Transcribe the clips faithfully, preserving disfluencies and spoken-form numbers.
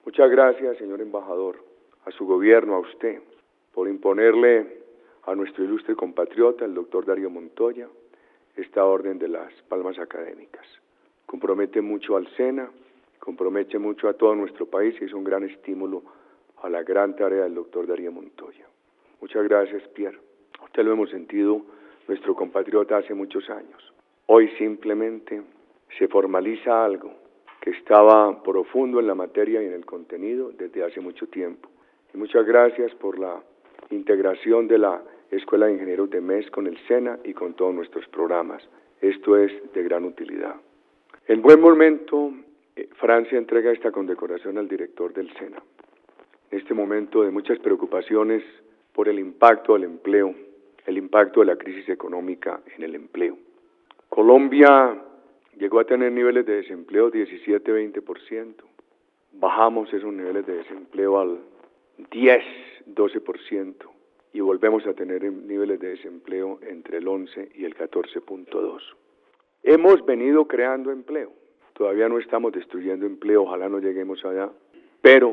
Muchas gracias, señor embajador, a su gobierno, a usted, por imponerle a nuestro ilustre compatriota, el doctor Darío Montoya, esta orden de las palmas académicas. Compromete mucho al SENA, compromete mucho a todo nuestro país y es un gran estímulo a la gran tarea del doctor Darío Montoya. Muchas gracias, Pierre. Usted lo hemos sentido, nuestro compatriota, hace muchos años. Hoy simplemente se formaliza algo que estaba profundo en la materia y en el contenido desde hace mucho tiempo. Y muchas gracias por la integración de la Escuela de Ingenieros de M E S con el SENA y con todos nuestros programas. Esto es de gran utilidad. En buen momento, eh, Francia entrega esta condecoración al director del SENA. En este momento de muchas preocupaciones por el impacto del empleo, el impacto de la crisis económica en el empleo. Colombia llegó a tener niveles de desempleo diecisiete a veinte por ciento. Bajamos esos niveles de desempleo al diez a doce por ciento y volvemos a tener niveles de desempleo entre el once y el catorce punto dos. Hemos venido creando empleo. Todavía no estamos destruyendo empleo, ojalá no lleguemos allá, pero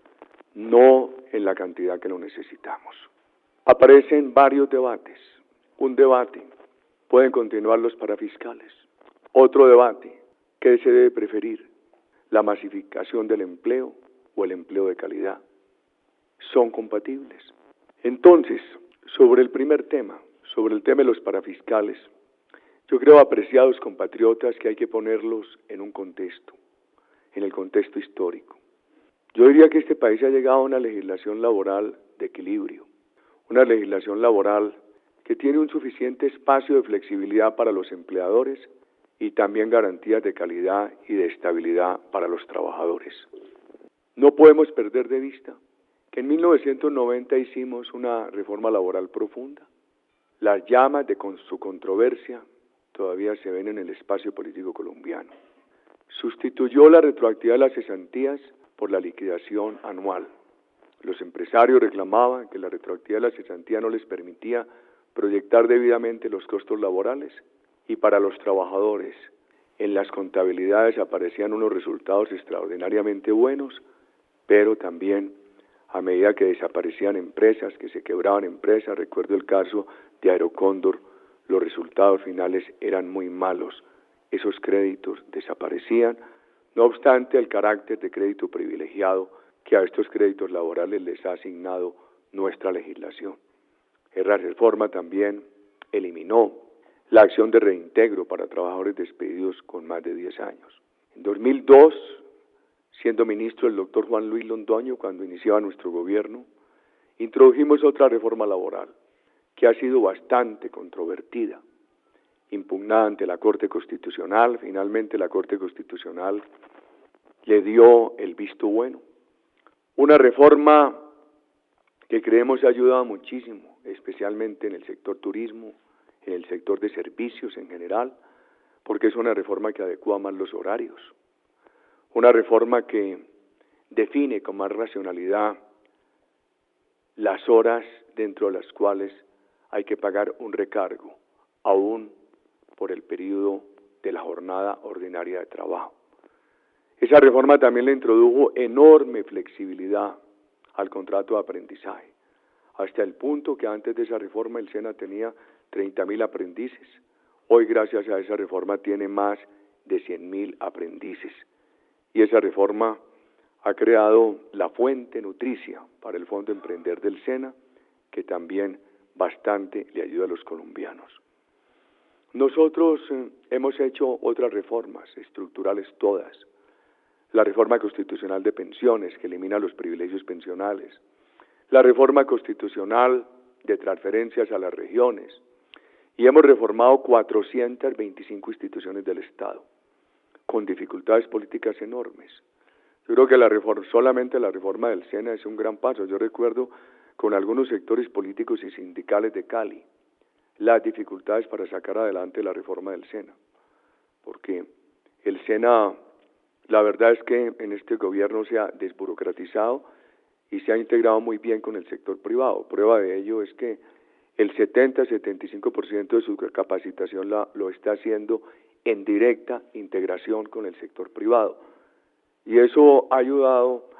no en la cantidad que lo necesitamos. Aparecen varios debates. Un debate, pueden continuar los parafiscales. Otro debate, ¿qué se debe preferir? ¿La masificación del empleo o el empleo de calidad? ¿Son compatibles? Entonces, sobre el primer tema, sobre el tema de los parafiscales, yo creo, apreciados compatriotas, que hay que ponerlos en un contexto, en el contexto histórico. Yo diría que este país ha llegado a una legislación laboral de equilibrio, una legislación laboral que tiene un suficiente espacio de flexibilidad para los empleadores y también garantías de calidad y de estabilidad para los trabajadores. No podemos perder de vista que en mil novecientos noventa hicimos una reforma laboral profunda. Las llamas de con su controversia todavía se ven en el espacio político colombiano. Sustituyó la retroactividad de las cesantías por la liquidación anual. Los empresarios reclamaban que la retroactividad de la cesantía no les permitía proyectar debidamente los costos laborales, y para los trabajadores en las contabilidades aparecían unos resultados extraordinariamente buenos, pero también a medida que desaparecían empresas, que se quebraban empresas, recuerdo el caso de Aerocóndor, los resultados finales eran muy malos, esos créditos desaparecían, no obstante el carácter de crédito privilegiado que a estos créditos laborales les ha asignado nuestra legislación. La reforma también eliminó la acción de reintegro para trabajadores despedidos con más de diez años. En dos mil dos, siendo ministro el doctor Juan Luis Londoño, cuando iniciaba nuestro gobierno, introdujimos otra reforma laboral que ha sido bastante controvertida, impugnada ante la Corte Constitucional. Finalmente la Corte Constitucional le dio el visto bueno. Una reforma que creemos ha ayudado muchísimo, especialmente en el sector turismo, en el sector de servicios en general, porque es una reforma que adecua más los horarios, una reforma que define con más racionalidad las horas dentro de las cuales hay que pagar un recargo, aún por el periodo de la jornada ordinaria de trabajo. Esa reforma también le introdujo enorme flexibilidad al contrato de aprendizaje, hasta el punto que antes de esa reforma el SENA tenía treinta mil aprendices. Hoy, gracias a esa reforma, tiene más de cien mil aprendices. Y esa reforma ha creado la fuente nutricia para el Fondo Emprender del SENA, que también bastante le ayuda a los colombianos. Nosotros eh, hemos hecho otras reformas estructurales todas. La reforma constitucional de pensiones, que elimina los privilegios pensionales. La reforma constitucional de transferencias a las regiones. Y hemos reformado cuatrocientas veinticinco instituciones del Estado, con dificultades políticas enormes. Yo creo que la reforma, solamente la reforma del SENA es un gran paso. Yo recuerdo con algunos sectores políticos y sindicales de Cali las dificultades para sacar adelante la reforma del SENA, porque el SENA, la verdad es que en este gobierno se ha desburocratizado y se ha integrado muy bien con el sector privado. Prueba de ello es que el setenta a setenta y cinco por ciento de su capacitación la, lo está haciendo en directa integración con el sector privado. Y eso ha ayudado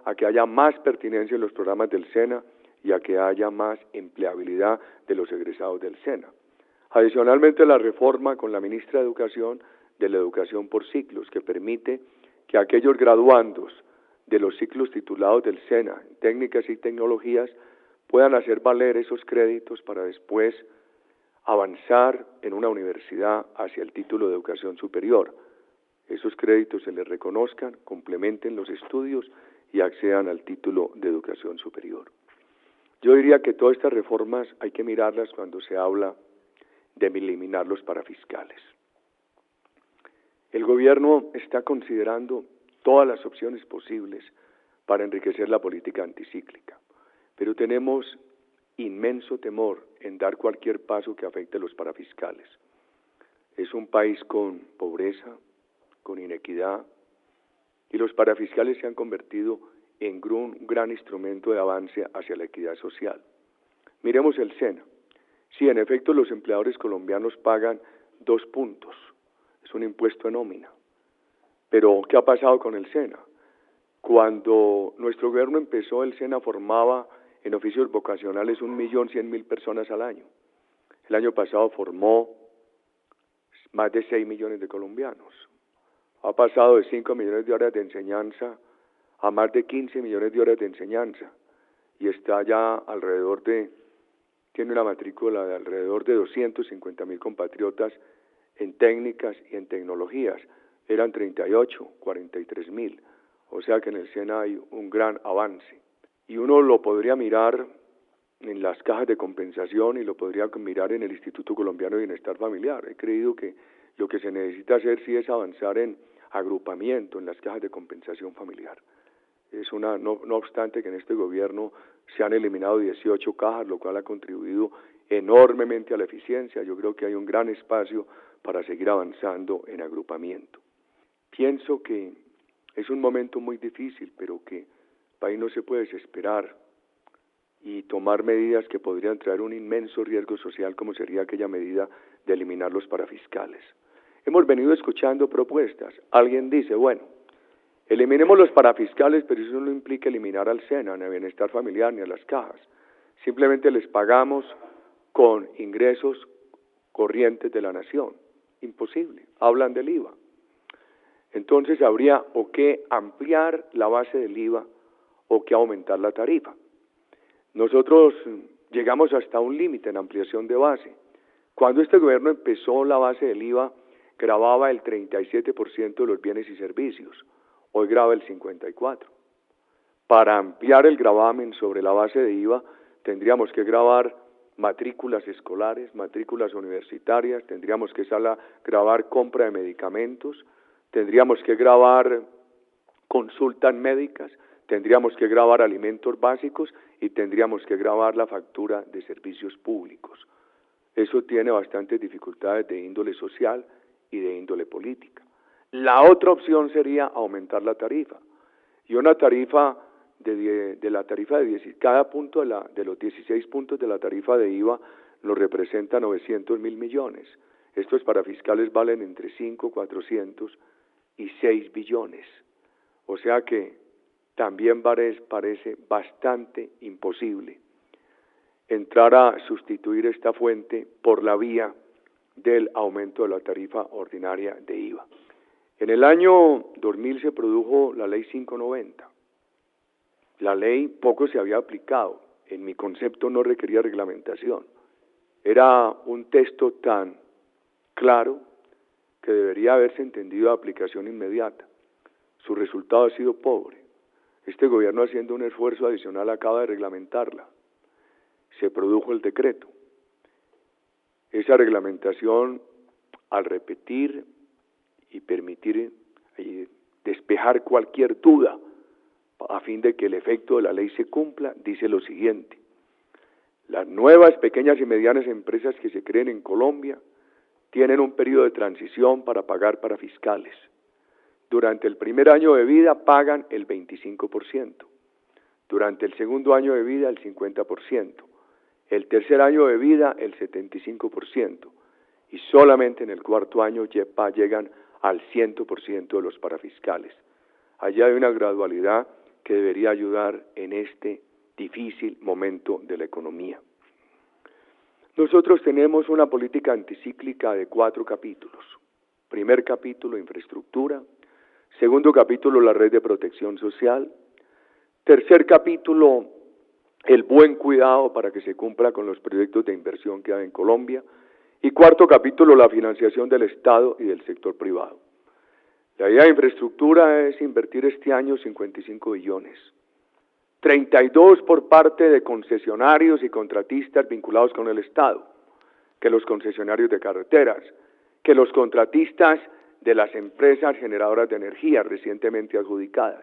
a que haya más pertinencia en los programas del SENA y a que haya más empleabilidad de los egresados del SENA. Adicionalmente, la reforma con la ministra de Educación de la educación por ciclos, que permite que aquellos graduandos de los ciclos titulados del SENA, en técnicas y tecnologías, puedan hacer valer esos créditos para después avanzar en una universidad hacia el título de educación superior. Esos créditos se les reconozcan, complementen los estudios y accedan al título de educación superior. Yo diría que todas estas reformas hay que mirarlas cuando se habla de eliminar los parafiscales. El gobierno está considerando todas las opciones posibles para enriquecer la política anticíclica, pero tenemos inmenso temor en dar cualquier paso que afecte a los parafiscales. Es un país con pobreza, con inequidad, y los parafiscales se han convertido en un gran instrumento de avance hacia la equidad social. Miremos el SENA. Sí, en efecto, los empleadores colombianos pagan dos puntos, es un impuesto de nómina. Pero, ¿qué ha pasado con el SENA? Cuando nuestro gobierno empezó, el SENA formaba en oficios vocacionales un millón cien mil personas al año. El año pasado formó más de seis millones de colombianos. Ha pasado de cinco millones de horas de enseñanza a más de quince millones de horas de enseñanza y está ya alrededor de, tiene una matrícula de alrededor de doscientos cincuenta mil compatriotas en técnicas y en tecnologías. Eran treinta y ocho, cuarenta y tres mil, o sea que en el SENA hay un gran avance. Y uno lo podría mirar en las cajas de compensación y lo podría mirar en el Instituto Colombiano de Bienestar Familiar. He creído que lo que se necesita hacer sí es avanzar en agrupamiento en las cajas de compensación familiar. Es una, no, no obstante que en este gobierno se han eliminado dieciocho cajas, lo cual ha contribuido enormemente a la eficiencia. Yo creo que hay un gran espacio para seguir avanzando en agrupamiento. Pienso que es un momento muy difícil, pero que el país no se puede desesperar y tomar medidas que podrían traer un inmenso riesgo social, como sería aquella medida de eliminar los parafiscales. Hemos venido escuchando propuestas. Alguien dice, bueno, eliminemos los parafiscales, pero eso no implica eliminar al SENA, ni al Bienestar Familiar, ni a las cajas. Simplemente les pagamos con ingresos corrientes de la nación. Imposible. Hablan del I V A. Entonces habría o que ampliar la base del I V A o que aumentar la tarifa. Nosotros llegamos hasta un límite en ampliación de base. Cuando este gobierno empezó, la base del I V A gravaba el treinta y siete por ciento de los bienes y servicios. Hoy grava el cincuenta y cuatro por ciento. Para ampliar el gravamen sobre la base de I V A, tendríamos que gravar matrículas escolares, matrículas universitarias, tendríamos que sala, gravar compra de medicamentos, tendríamos que gravar consultas médicas, tendríamos que gravar alimentos básicos y tendríamos que gravar la factura de servicios públicos. Eso tiene bastantes dificultades de índole social y de índole política. La otra opción sería aumentar la tarifa, y una tarifa de, de, de la tarifa de diez, cada punto de, la, de los dieciséis puntos de la tarifa de I V A nos representa novecientos mil millones. Estos parafiscales valen entre cinco, cuatrocientos y seis billones. O sea que también parece bastante imposible entrar a sustituir esta fuente por la vía del aumento de la tarifa ordinaria de I V A. En el año dos mil se produjo la ley quinientos noventa. La ley poco se había aplicado, en mi concepto no requería reglamentación. Era un texto tan claro que debería haberse entendido de aplicación inmediata. Su resultado ha sido pobre. Este gobierno, haciendo un esfuerzo adicional, acaba de reglamentarla. Se produjo el decreto. Esa reglamentación, al repetir y permitir y despejar cualquier duda a fin de que el efecto de la ley se cumpla, dice lo siguiente: las nuevas pequeñas y medianas empresas que se creen en Colombia tienen un periodo de transición para pagar parafiscales. Durante el primer año de vida pagan el veinticinco por ciento, durante el segundo año de vida el cincuenta por ciento, el tercer año de vida el setenta y cinco por ciento y solamente en el cuarto año llegan al cien por ciento de los parafiscales. Allá hay una gradualidad que debería ayudar en este difícil momento de la economía. Nosotros tenemos una política anticíclica de cuatro capítulos. Primer capítulo, infraestructura. Segundo capítulo, la red de protección social. Tercer capítulo, el buen cuidado para que se cumpla con los proyectos de inversión que hay en Colombia. Y cuarto capítulo, la financiación del Estado y del sector privado. La idea de infraestructura es invertir este año cincuenta y cinco billones. treinta y dos por parte de concesionarios y contratistas vinculados con el Estado, que los concesionarios de carreteras, que los contratistas de las empresas generadoras de energía recientemente adjudicadas.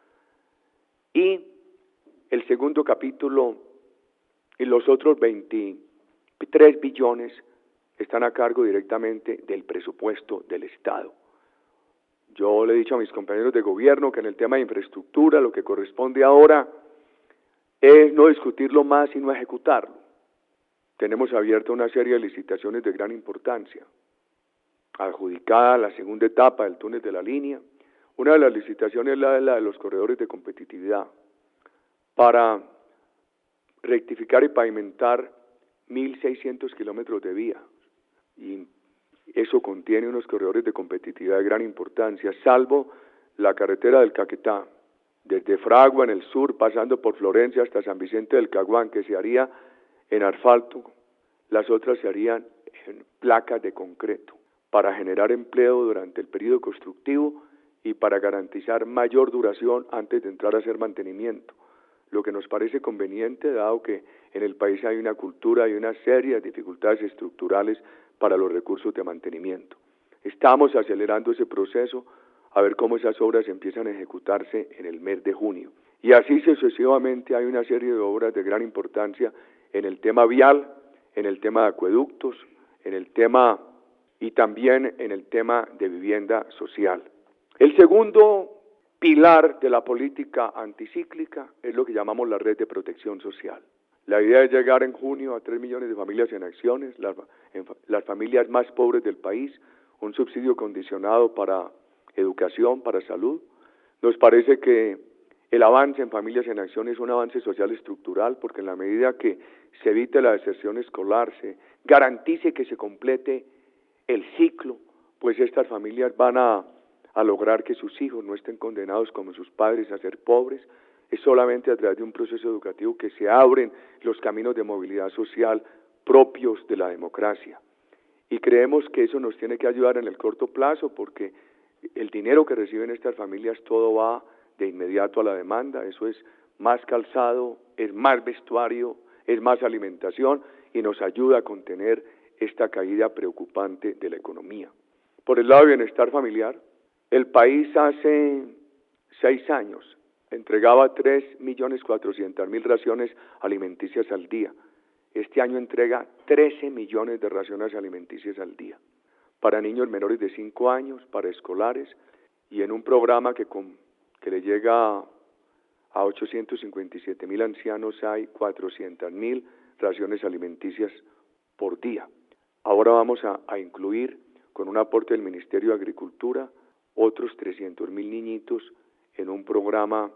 Y el segundo capítulo y los otros veintitrés billones están a cargo directamente del presupuesto del Estado. Yo le he dicho a mis compañeros de gobierno que en el tema de infraestructura lo que corresponde ahora es no discutirlo más, sino ejecutarlo. Tenemos abierta una serie de licitaciones de gran importancia. Adjudicada la segunda etapa del túnel de la línea. Una de las licitaciones es la de, la de los corredores de competitividad para rectificar y pavimentar mil seiscientos kilómetros de vía. Y eso contiene unos corredores de competitividad de gran importancia, salvo la carretera del Caquetá, desde Fragua en el sur, pasando por Florencia hasta San Vicente del Caguán, que se haría en asfalto, las otras se harían en placas de concreto, para generar empleo durante el periodo constructivo y para garantizar mayor duración antes de entrar a hacer mantenimiento, lo que nos parece conveniente, dado que en el país hay una cultura y una serie de dificultades estructurales para los recursos de mantenimiento. Estamos acelerando ese proceso a ver cómo esas obras empiezan a ejecutarse en el mes de junio. Y así sucesivamente hay una serie de obras de gran importancia en el tema vial, en el tema de acueductos, en el tema y también en el tema de vivienda social. El segundo pilar de la política anticíclica es lo que llamamos la red de protección social. La idea es llegar en junio a tres millones de familias en acciones, las, en, las familias más pobres del país, un subsidio condicionado para educación, para salud. Nos parece que el avance en familias en acción es un avance social estructural, porque en la medida que se evite la deserción escolar, se garantice que se complete el ciclo, pues estas familias van a, a lograr que sus hijos no estén condenados como sus padres a ser pobres. Es solamente a través de un proceso educativo que se abren los caminos de movilidad social propios de la democracia. Y creemos que eso nos tiene que ayudar en el corto plazo, porque el dinero que reciben estas familias todo va de inmediato a la demanda. Eso es más calzado, es más vestuario, es más alimentación y nos ayuda a contener esta caída preocupante de la economía. Por el lado de bienestar familiar, el país hace seis años entregaba tres millones cuatrocientas mil raciones alimenticias al día. Este año entrega trece millones de raciones alimenticias al día, para niños menores de cinco años, para escolares, y en un programa que, con, que le llega a ochocientos cincuenta y siete mil ancianos hay cuatrocientas mil raciones alimenticias por día. Ahora vamos a, a incluir, con un aporte del Ministerio de Agricultura, otros trescientos mil niñitos en un programa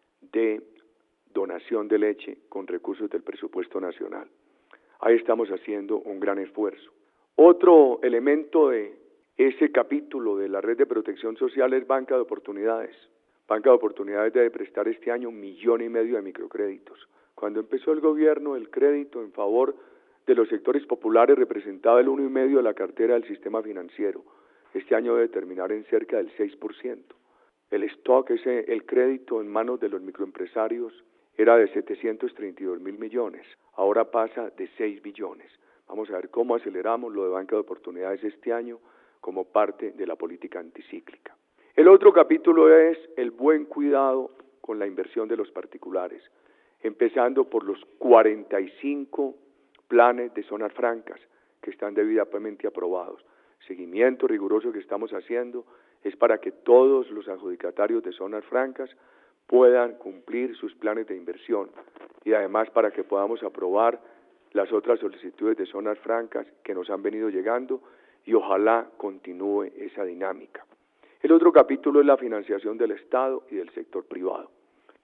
de donación de leche con recursos del presupuesto nacional. Ahí estamos haciendo un gran esfuerzo. Otro elemento de ese capítulo de la red de protección social es banca de oportunidades. Banca de oportunidades debe prestar este año un millón y medio de microcréditos. Cuando empezó el gobierno, el crédito en favor de los sectores populares representaba el uno y medio de la cartera del sistema financiero. Este año debe terminar en cerca del seis por ciento. El stock, ese, el crédito en manos de los microempresarios, era de setecientos treinta y dos mil millones. Ahora pasa de seis billones. Vamos a ver cómo aceleramos lo de banca de oportunidades este año como parte de la política anticíclica. El otro capítulo es el buen cuidado con la inversión de los particulares, empezando por los cuarenta y cinco planes de zonas francas que están debidamente aprobados. Seguimiento riguroso que estamos haciendo es para que todos los adjudicatarios de zonas francas puedan cumplir sus planes de inversión y además para que podamos aprobar las otras solicitudes de zonas francas que nos han venido llegando y ojalá continúe esa dinámica. El otro capítulo es la financiación del Estado y del sector privado.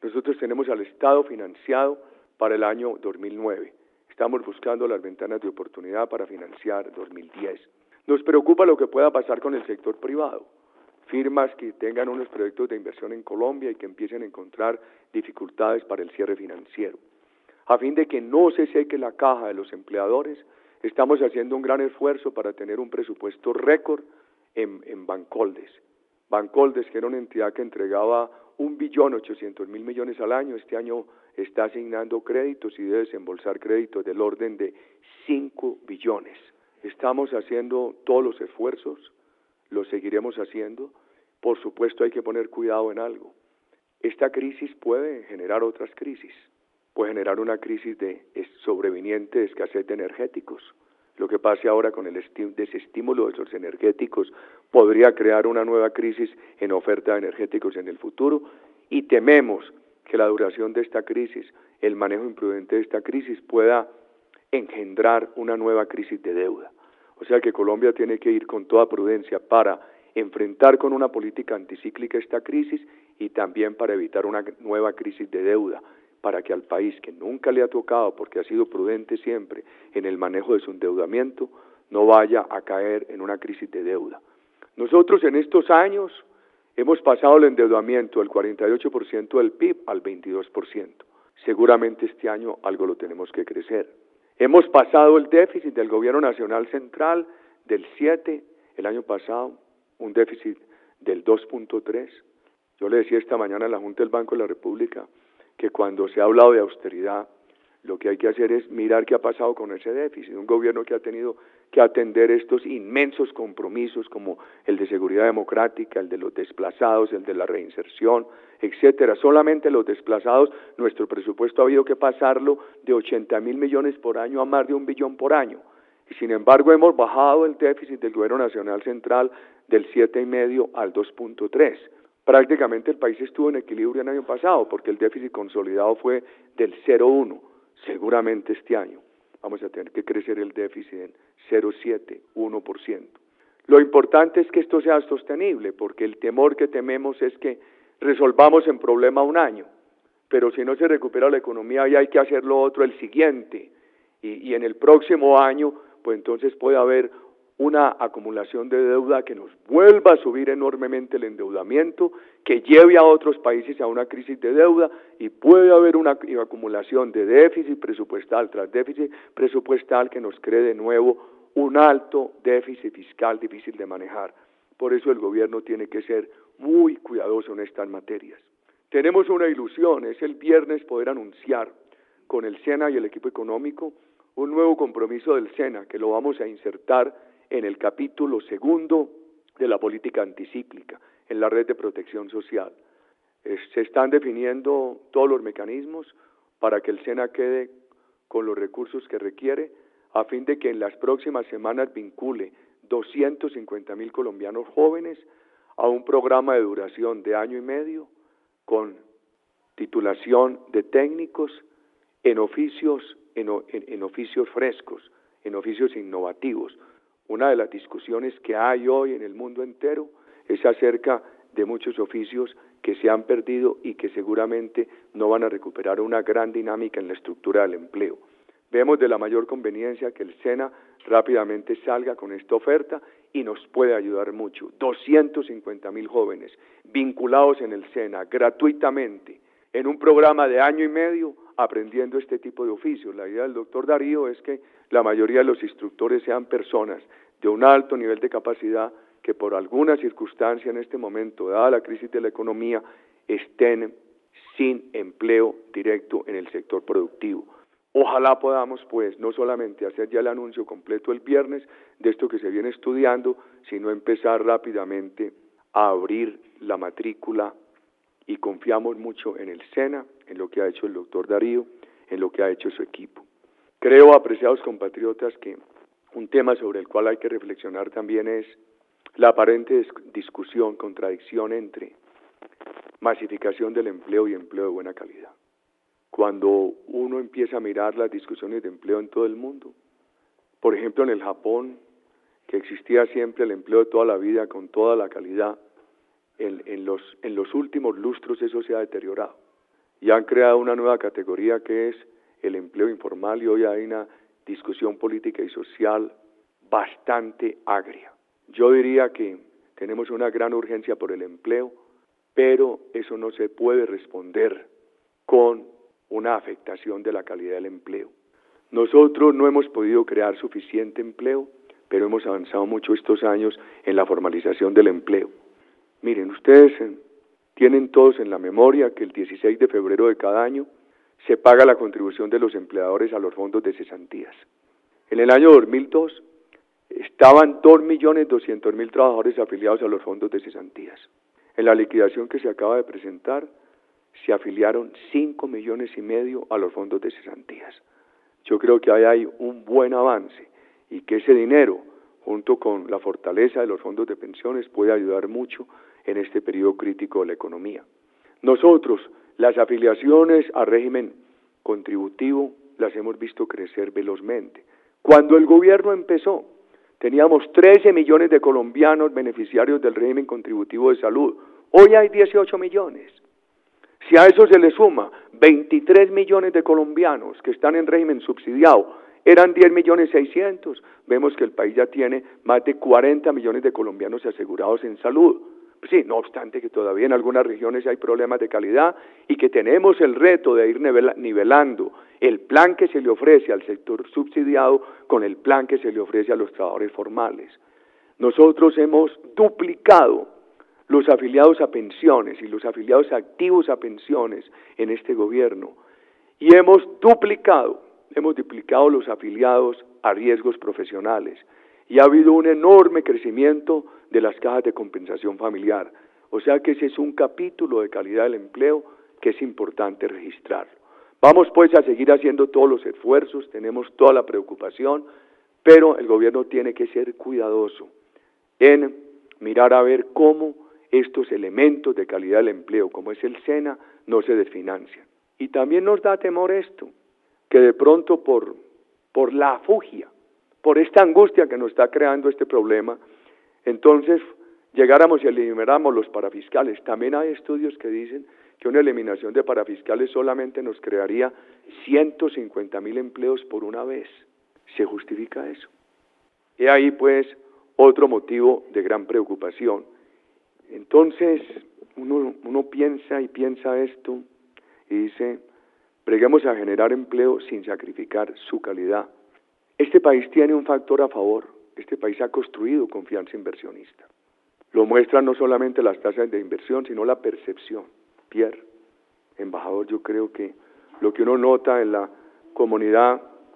Nosotros tenemos al Estado financiado para el año dos mil nueve. Estamos buscando las ventanas de oportunidad para financiar dos mil diez. Nos preocupa lo que pueda pasar con el sector privado. Firmas que tengan unos proyectos de inversión en Colombia y que empiecen a encontrar dificultades para el cierre financiero. A fin de que no se seque la caja de los empleadores, estamos haciendo un gran esfuerzo para tener un presupuesto récord en, en Bancoldes. Bancoldes, que era una entidad que entregaba un billón ochocientos mil millones al año, este año está asignando créditos y debe desembolsar créditos del orden de cinco billones. Estamos haciendo todos los esfuerzos, lo seguiremos haciendo. Por supuesto hay que poner cuidado en algo. Esta crisis puede generar otras crisis, puede generar una crisis de sobreviniente de escasez de energéticos. Lo que pase ahora con el desestímulo de esos energéticos podría crear una nueva crisis en oferta de energéticos en el futuro y tememos que la duración de esta crisis, el manejo imprudente de esta crisis pueda engendrar una nueva crisis de deuda. O sea que Colombia tiene que ir con toda prudencia para enfrentar con una política anticíclica esta crisis y también para evitar una nueva crisis de deuda, para que al país, que nunca le ha tocado porque ha sido prudente siempre en el manejo de su endeudamiento, no vaya a caer en una crisis de deuda. Nosotros en estos años hemos pasado el endeudamiento del cuarenta y ocho por ciento del P I B al veintidós por ciento. Seguramente este año algo lo tenemos que crecer. Hemos pasado el déficit del Gobierno Nacional Central del siete, el año pasado, un déficit del dos punto tres. Yo le decía esta mañana a la Junta del Banco de la República que cuando se ha hablado de austeridad, lo que hay que hacer es mirar qué ha pasado con ese déficit. Un gobierno que ha tenido que atender estos inmensos compromisos como el de seguridad democrática, el de los desplazados, el de la reinserción, etcétera. Solamente los desplazados, nuestro presupuesto ha habido que pasarlo de ochenta mil millones por año a más de un billón por año. Y sin embargo hemos bajado el déficit del Gobierno Nacional Central del siete y medio al dos punto tres. Prácticamente el país estuvo en equilibrio el año pasado porque el déficit consolidado fue del cero punto uno. Seguramente este año vamos a tener que crecer el déficit en cero punto siete, uno por ciento. Lo importante es que esto sea sostenible, porque el temor que tememos es que resolvamos el problema un año, pero si no se recupera la economía ya hay que hacer lo otro el siguiente, y, y en el próximo año, pues entonces puede haber una acumulación de deuda que nos vuelva a subir enormemente el endeudamiento, que lleve a otros países a una crisis de deuda y puede haber una acumulación de déficit presupuestal tras déficit presupuestal que nos cree de nuevo un alto déficit fiscal difícil de manejar. Por eso el gobierno tiene que ser muy cuidadoso en estas materias. Tenemos una ilusión, es el viernes poder anunciar con el SENA y el equipo económico un nuevo compromiso del SENA que lo vamos a insertar en el capítulo segundo de la política anticíclica, en la red de protección social. Eh, se están definiendo todos los mecanismos para que el SENA quede con los recursos que requiere, a fin de que en las próximas semanas vincule doscientos cincuenta mil colombianos jóvenes a un programa de duración de año y medio con titulación de técnicos en oficios, en, en, en oficios frescos, en oficios innovativos. Una de las discusiones que hay hoy en el mundo entero es acerca de muchos oficios que se han perdido y que seguramente no van a recuperar una gran dinámica en la estructura del empleo. Vemos de la mayor conveniencia que el SENA rápidamente salga con esta oferta y nos puede ayudar mucho. doscientos cincuenta mil jóvenes vinculados en el SENA gratuitamente en un programa de año y medio aprendiendo este tipo de oficios. La idea del doctor Darío es que la mayoría de los instructores sean personas de un alto nivel de capacidad que por alguna circunstancia en este momento, dada la crisis de la economía, estén sin empleo directo en el sector productivo. Ojalá podamos, pues, no solamente hacer ya el anuncio completo el viernes de esto que se viene estudiando, sino empezar rápidamente a abrir la matrícula y confiamos mucho en el SENA, en lo que ha hecho el doctor Darío, en lo que ha hecho su equipo. Creo, apreciados compatriotas, que un tema sobre el cual hay que reflexionar también es la aparente discusión, contradicción entre masificación del empleo y empleo de buena calidad. Cuando uno empieza a mirar las discusiones de empleo en todo el mundo, por ejemplo en el Japón, que existía siempre el empleo de toda la vida con toda la calidad, en, en, los, en los últimos lustros eso se ha deteriorado. y han creado una nueva categoría que es el empleo informal, y hoy hay una discusión política y social bastante agria. Yo diría que tenemos una gran urgencia por el empleo, pero eso no se puede responder con una afectación de la calidad del empleo. Nosotros no hemos podido crear suficiente empleo, pero hemos avanzado mucho estos años en la formalización del empleo. Miren, ustedes eh, tienen todos en la memoria que el dieciséis de febrero de cada año se paga la contribución de los empleadores a los fondos de cesantías. En el año dos mil dos estaban dos millones doscientos mil trabajadores afiliados a los fondos de cesantías. En la liquidación que se acaba de presentar, se afiliaron cinco millones y medio a los fondos de cesantías. Yo creo que ahí hay un buen avance y que ese dinero, junto con la fortaleza de los fondos de pensiones, puede ayudar mucho en este periodo crítico de la economía. Nosotros, las afiliaciones al régimen contributivo, las hemos visto crecer velozmente. Cuando el gobierno empezó, teníamos trece millones de colombianos beneficiarios del régimen contributivo de salud. Hoy hay dieciocho millones. Si a eso se le suma veintitrés millones de colombianos que están en régimen subsidiado, eran diez millones seiscientos, vemos que el país ya tiene más de cuarenta millones de colombianos asegurados en salud. Sí, no obstante que todavía en algunas regiones hay problemas de calidad y que tenemos el reto de ir nivelando el plan que se le ofrece al sector subsidiado con el plan que se le ofrece a los trabajadores formales. Nosotros hemos duplicado los afiliados a pensiones y los afiliados activos a pensiones en este gobierno, y hemos duplicado, hemos duplicado los afiliados a riesgos profesionales, y ha habido un enorme crecimiento de las cajas de compensación familiar. O sea que ese es un capítulo de calidad del empleo que es importante registrarlo. Vamos pues a seguir haciendo todos los esfuerzos, tenemos toda la preocupación, pero el gobierno tiene que ser cuidadoso en mirar a ver cómo estos elementos de calidad del empleo, como es el SENA, no se desfinancian. Y también nos da temor esto, que de pronto por, por la afugia, por esta angustia que nos está creando este problema, entonces llegáramos y elimináramos los parafiscales. También hay estudios que dicen que una eliminación de parafiscales solamente nos crearía ciento cincuenta mil empleos por una vez. ¿Se justifica eso? Y ahí pues otro motivo de gran preocupación. Entonces uno, uno piensa y piensa esto y dice, breguemos a generar empleo sin sacrificar su calidad. Este país tiene un factor a favor, este país ha construido confianza inversionista. Lo muestran no solamente las tasas de inversión, sino la percepción. Pierre, embajador, yo creo que lo que uno nota en la comunidad,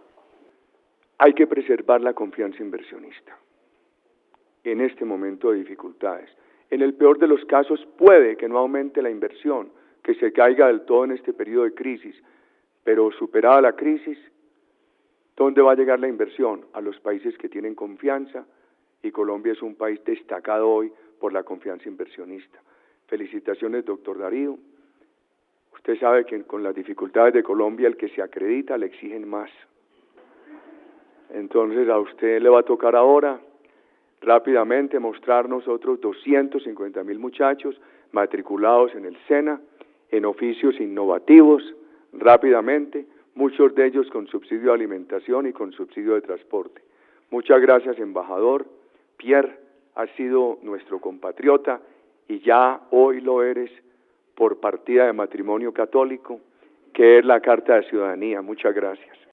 hay que preservar la confianza inversionista en este momento de dificultades. En el peor de los casos puede que no aumente la inversión, que se caiga del todo en este periodo de crisis, pero superada la crisis, ¿dónde va a llegar la inversión? A los países que tienen confianza, y Colombia es un país destacado hoy por la confianza inversionista. Felicitaciones, doctor Darío. Usted sabe que con las dificultades de Colombia, el que se acredita le exigen más. Entonces a usted le va a tocar ahora rápidamente mostrarnos otros doscientos cincuenta mil muchachos matriculados en el SENA, en oficios innovativos, rápidamente, muchos de ellos con subsidio de alimentación y con subsidio de transporte. Muchas gracias, embajador. Pierre, has sido nuestro compatriota y ya hoy lo eres por partida de matrimonio católico, que es la Carta de Ciudadanía. Muchas gracias.